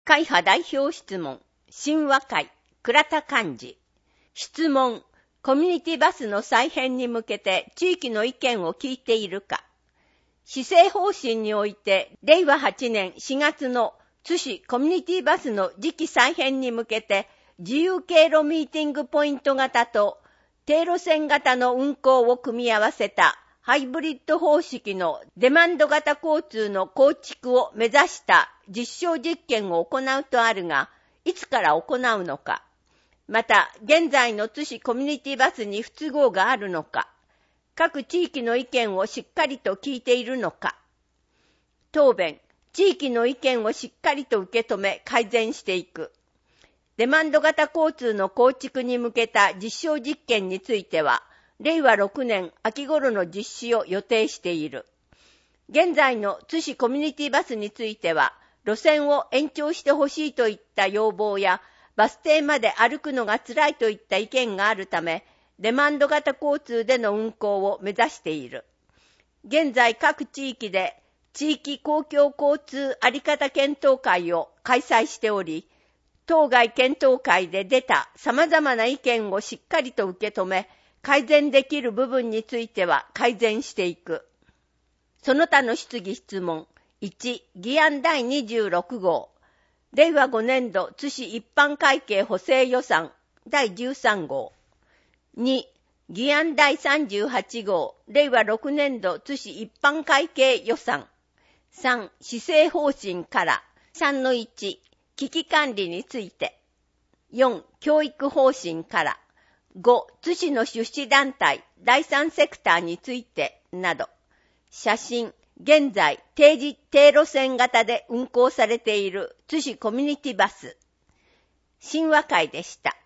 会派代表質問、新和会、倉田幹事。質問、コミュニティバスの再編に向けて地域の意見を聞いているか。施政方針において、令和8年4月の津市コミュニティバスの次期再編に向けて、自由経路ミーティングポイント型と低路線型の運行を組み合わせたハイブリッド方式のデマンド型交通の構築を目指した実証実験を行うとあるが、いつから行うのか。また、現在の津市コミュニティバスに不都合があるのか。各地域の意見をしっかりと聞いているのか。答弁、地域の意見をしっかりと受け止め改善していく。デマンド型交通の構築に向けた実証実験については、令和6年秋頃の実施を予定している。現在の津市コミュニティバスについては、路線を延長してほしいといった要望や、バス停まで歩くのが辛いといった意見があるため、デマンド型交通での運行を目指している。現在各地域で地域公共交通あり方検討会を開催しており、当該検討会で出た様々な意見をしっかりと受け止め、改善できる部分については改善していく。その他の質疑質問。1、議案第26号。令和5年度津市一般会計補正予算第13号。2、議案第38号。令和6年度津市一般会計予算。3、施政方針から。3-1、危機管理について。4、教育方針から。5、津市の出資団体、第三セクターについて、など。写真、現在、低路線型で運行されている津市コミュニティバス。新和会でした。